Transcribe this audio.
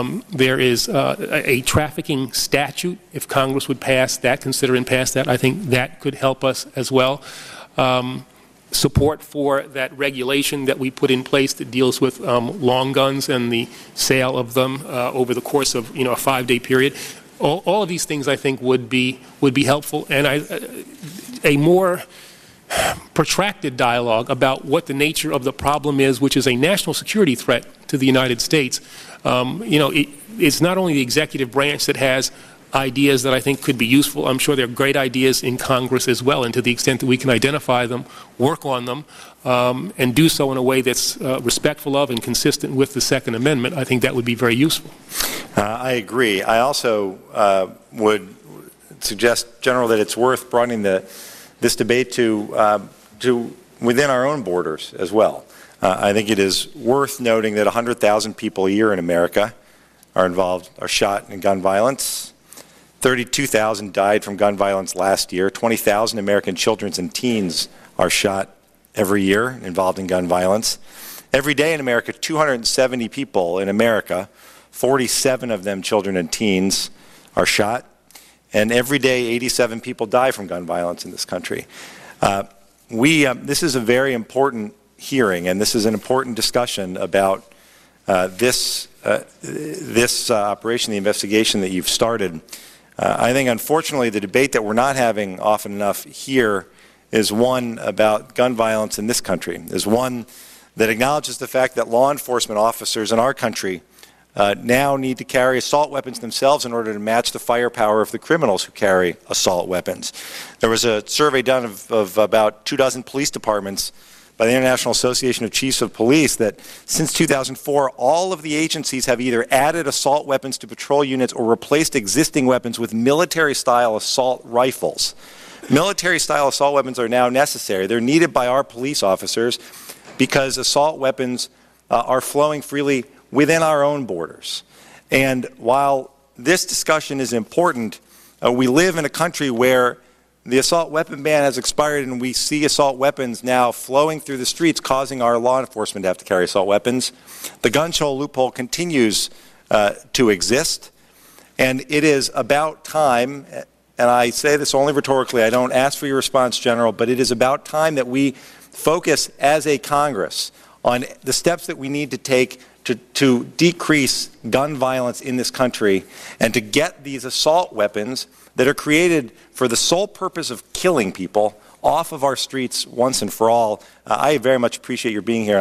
There is a trafficking statute. If Congress would pass that, consider and pass that, I think that could help us as well. Support for that regulation that we put in place that deals with long guns and the sale of them over the course of a 5-day period. All of these things I think would be helpful, and a more protracted dialogue about what the nature of the problem is, which is a national security threat to the United States. It's not only the executive branch that has ideas that I think could be useful. I'm sure there are great ideas in Congress as well, and to the extent that we can identify them, work on them, and do so in a way that's respectful of and consistent with the Second Amendment, I think that would be very useful. I agree. I also would suggest, General, that it's worth broadening this debate to within our own borders as well. I think it is worth noting that 100,000 people a year in America are shot in gun violence. 32,000 died from gun violence last year. 20,000 American children and teens are shot every year involved in gun violence. Every day in America, 270 people in America, 47 of them children and teens, are shot. And every day, 87 people die from gun violence in this country. This is a very important hearing, and this is an important discussion about this operation, the investigation that you've started. I think, unfortunately, the debate that we're not having often enough here is one about gun violence in this country, is one that acknowledges the fact that law enforcement officers in our country now need to carry assault weapons themselves in order to match the firepower of the criminals who carry assault weapons. There was a survey done of about 24 police departments by the International Association of Chiefs of Police that since 2004, all of the agencies have either added assault weapons to patrol units or replaced existing weapons with military-style assault rifles. Military-style assault weapons are now necessary. They're needed by our police officers because assault weapons are flowing freely within our own borders. And while this discussion is important, we live in a country where the assault weapon ban has expired, and we see assault weapons now flowing through the streets, causing our law enforcement to have to carry assault weapons. The gun control loophole continues to exist, and it is about time, and I say this only rhetorically, I don't ask for your response, General, but it is about time that we focus as a Congress on the steps that we need to take to decrease gun violence in this country and to get these assault weapons that are created for the sole purpose of killing people off of our streets once and for all. I very much appreciate your being here.